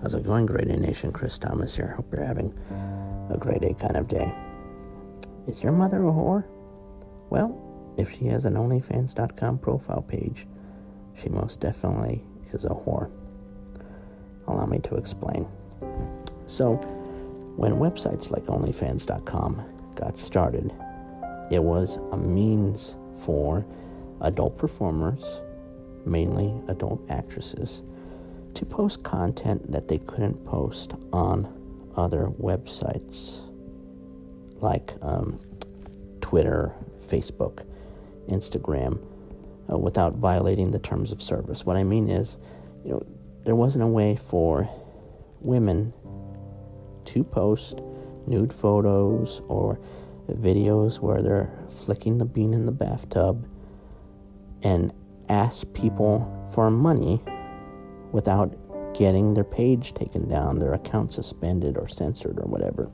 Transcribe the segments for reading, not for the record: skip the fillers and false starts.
How's it going, Great A Nation? Chris Thomas here. Hope you're having a great A kind of day. Is your mother a whore? Well, if she has an OnlyFans.com profile page, she most definitely is a whore. Allow me to explain. So, when websites like OnlyFans.com got started, it was a means for adult performers, mainly adult actresses, to post content that they couldn't post on other websites like Twitter, Facebook, Instagram, without violating the terms of service. What I mean is, there wasn't a way for women to post nude photos or videos where they're flicking the bean in the bathtub and ask people for money without getting their page taken down, their account suspended or censored or whatever.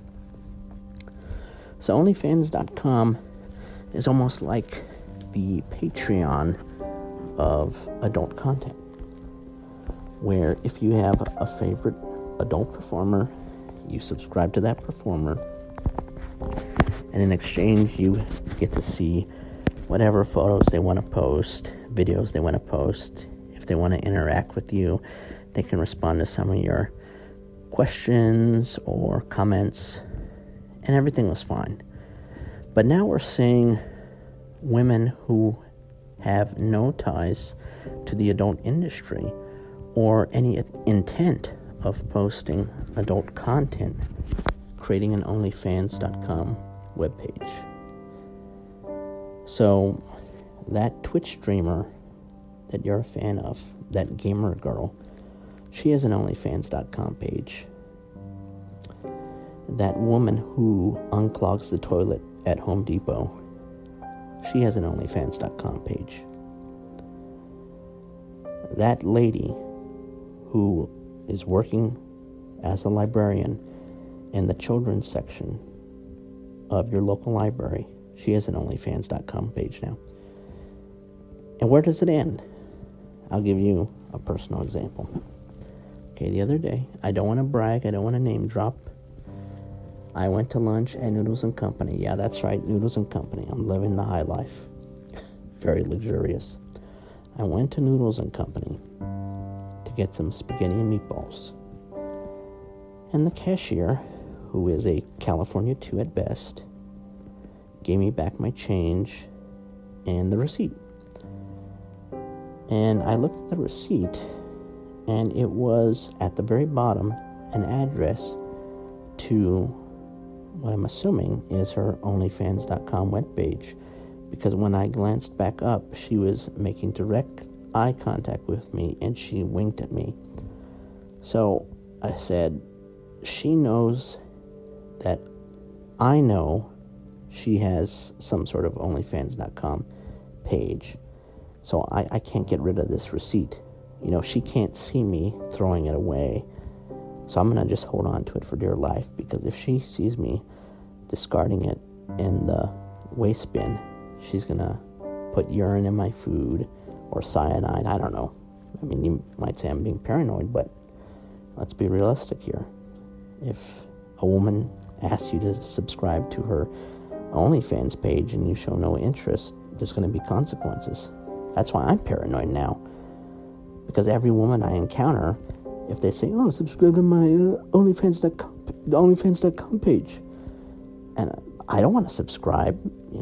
So OnlyFans.com is almost like the Patreon of adult content, where if you have a favorite adult performer, you subscribe to that performer, and in exchange you get to see whatever photos they want to post, videos they want to post. If they want to interact with you, they can respond to some of your questions or comments, and everything was fine. But now we're seeing women who have no ties to the adult industry or any intent of posting adult content, creating an OnlyFans.com webpage. So that Twitch streamer that you're a fan of, that gamer girl, she has an OnlyFans.com page. That woman who unclogs the toilet at Home Depot, she has an OnlyFans.com page. That lady who is working as a librarian in the children's section of your local library, she has an OnlyFans.com page now. And where does it end? I'll give you a personal example. Okay, the other day, I don't want to brag, I don't want to name drop, I went to lunch at Noodles & Company. Yeah, that's right, Noodles & Company. I'm living the high life. Very luxurious. I went to Noodles & Company to get some spaghetti and meatballs. And the cashier, who is a California 2 at best, gave me back my change and the receipt. And I looked at the receipt, and it was at the very bottom an address to what I'm assuming is her OnlyFans.com webpage, because when I glanced back up, she was making direct eye contact with me, and she winked at me. So I said, she knows that I know she has some sort of OnlyFans.com page, so I can't get rid of this receipt. She can't see me throwing it away. So I'm going to just hold on to it for dear life, because if she sees me discarding it in the waste bin, she's going to put urine in my food or cyanide. I don't know. I mean, you might say I'm being paranoid, but let's be realistic here. If a woman asks you to subscribe to her OnlyFans page and you show no interest, there's going to be consequences. That's why I'm paranoid now. Because every woman I encounter, if they say, subscribe to my OnlyFans.com page, and I don't want to subscribe,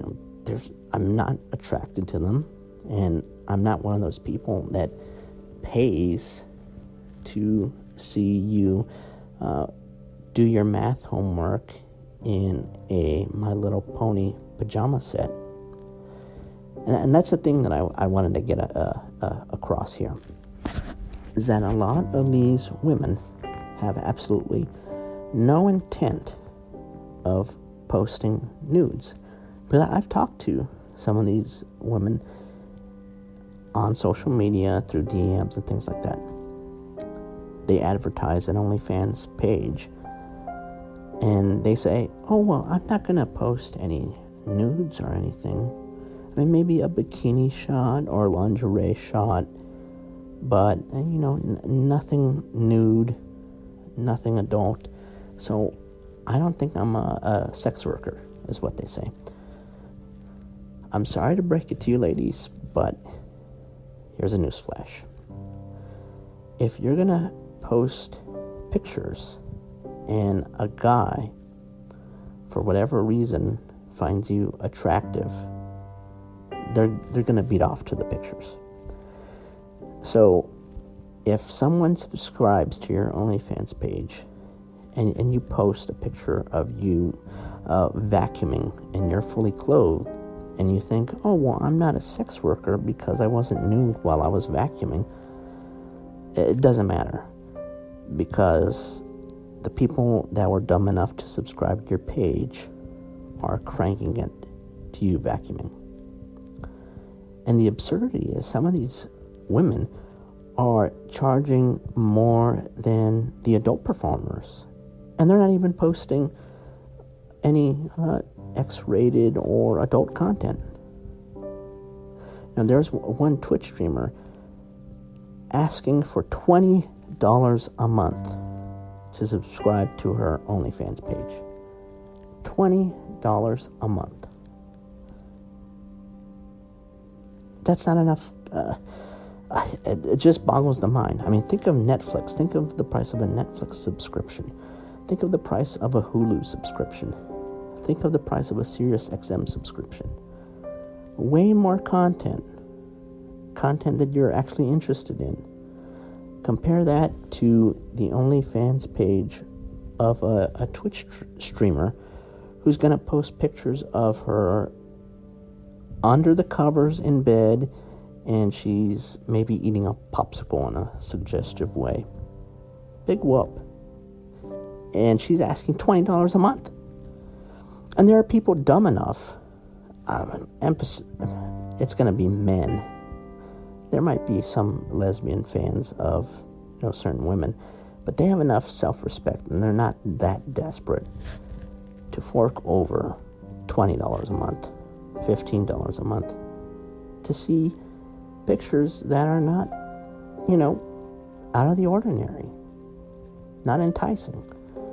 I'm not attracted to them, and I'm not one of those people that pays to see you do your math homework in a My Little Pony pajama set. And that's the thing that I wanted to get across here, is that a lot of these women have absolutely no intent of posting nudes. But I've talked to some of these women on social media through DMs and things like that. They advertise an OnlyFans page, and they say, I'm not going to post any nudes or anything. I mean, maybe a bikini shot or lingerie shot, but, nothing nude, nothing adult. So I don't think I'm a sex worker, is what they say. I'm sorry to break it to you ladies, but here's a newsflash. If you're going to post pictures and a guy, for whatever reason, finds you attractive, they're going to beat off to the pictures. So if someone subscribes to your OnlyFans page and you post a picture of you vacuuming and you're fully clothed, and you think, oh, well, I'm not a sex worker because I wasn't nude while I was vacuuming, it doesn't matter, because the people that were dumb enough to subscribe to your page are cranking it to you vacuuming. And the absurdity is some of these women are charging more than the adult performers, and they're not even posting any X-rated or adult content. Now, there's one Twitch streamer asking for $20 a month to subscribe to her OnlyFans page. $20 a month. That's not enough. It just boggles the mind. I mean, think of Netflix. Think of the price of a Netflix subscription. Think of the price of a Hulu subscription. Think of the price of a SiriusXM subscription. Way more content that you're actually interested in. Compare that to the OnlyFans page of a Twitch streamer who's going to post pictures of her under the covers in bed, and she's maybe eating a popsicle in a suggestive way. Big whoop. And she's asking $20 a month. And there are people dumb enough, it's going to be men. There might be some lesbian fans of certain women, but they have enough self-respect, and they're not that desperate to fork over $20 a month, $15 a month, to see pictures that are not, out of the ordinary, not enticing.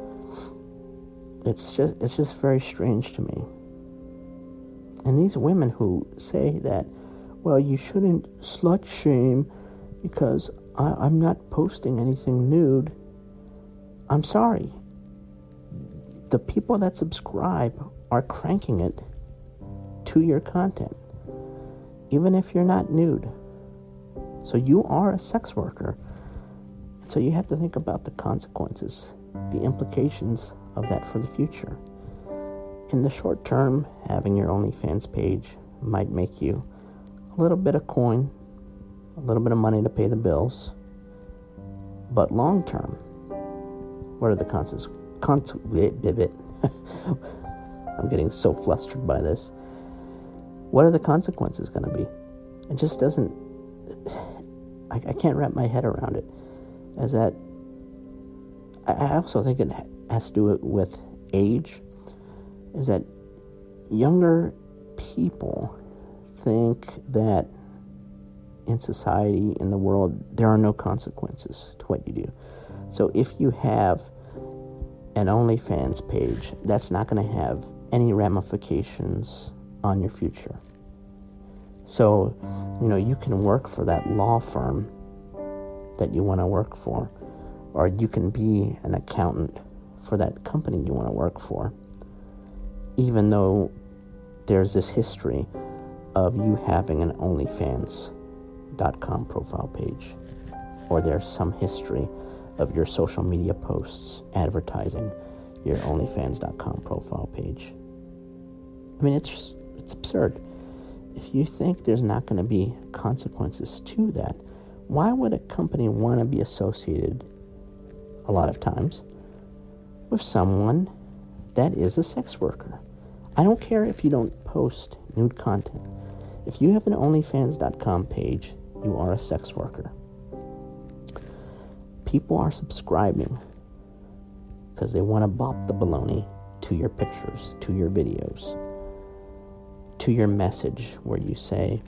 It's just very strange to me. And these women who say that, well, you shouldn't slut shame because I'm not posting anything nude. I'm sorry. The people that subscribe are cranking it to your content, even if you're not nude. So you are a sex worker. So you have to think about the consequences, the implications of that for the future. In the short term, having your OnlyFans page might make you a little bit of coin, a little bit of money to pay the bills. But long term, what are the consequences? I'm getting so flustered by this. What are the consequences going to be? It just doesn't... I can't wrap my head around it. As that... I also think it has to do with age. Is that younger people think that in society, in the world, there are no consequences to what you do. So if you have an OnlyFans page, that's not going to have any ramifications on your future. So, you can work for that law firm that you want to work for, or you can be an accountant for that company you want to work for, even though there's this history of you having an OnlyFans.com profile page, or there's some history of your social media posts advertising your OnlyFans.com profile page. I mean, it's absurd. If you think there's not going to be consequences to that, why would a company want to be associated, a lot of times, with someone that is a sex worker? I don't care if you don't post nude content. If you have an OnlyFans.com page, you are a sex worker. People are subscribing because they want to bop the baloney to your pictures, to your videos, to your message where you say,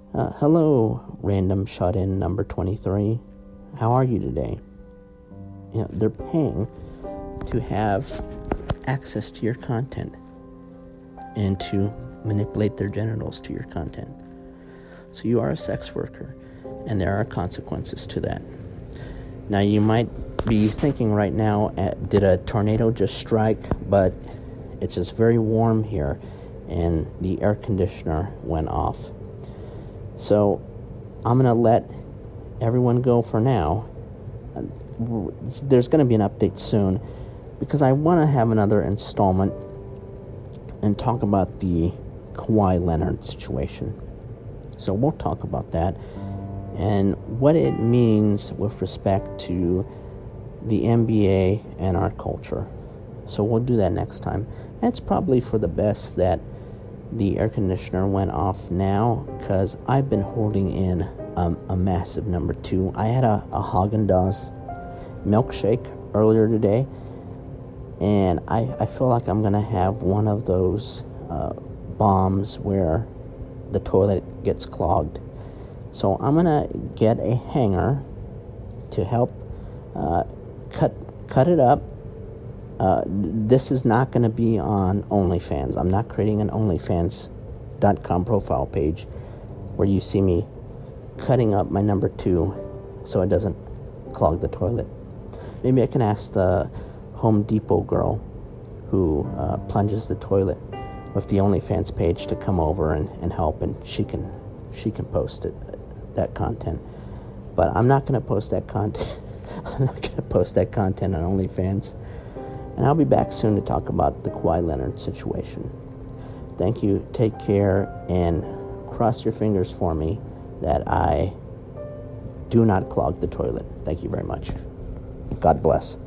hello, random shut-in number 23. How are you today? they're paying to have access to your content and to manipulate their genitals to your content. So you are a sex worker, and there are consequences to that. Now, you might be thinking right now, did a tornado just strike? But it's just very warm here, and the air conditioner went off. So I'm going to let everyone go for now. There's going to be an update soon, because I want to have another installment and talk about the Kawhi Leonard situation. So we'll talk about that and what it means with respect to the NBA and our culture. So we'll do that next time. It's probably for the best that the air conditioner went off now, because I've been holding in a massive number 2. I had a Haagen-Dazs milkshake earlier today, and I feel like I'm going to have one of those bombs where the toilet gets clogged. So I'm going to get a hanger to help cut it up. This is not going to be on OnlyFans. I'm not creating an OnlyFans.com profile page where you see me cutting up my number 2 so it doesn't clog the toilet. Maybe I can ask the Home Depot girl who plunges the toilet with the OnlyFans page to come over and help, and she can post that content. But I'm not going to post that content. I'm not going to post that content on OnlyFans. And I'll be back soon to talk about the Kawhi Leonard situation. Thank you. Take care, and cross your fingers for me that I do not clog the toilet. Thank you very much. God bless.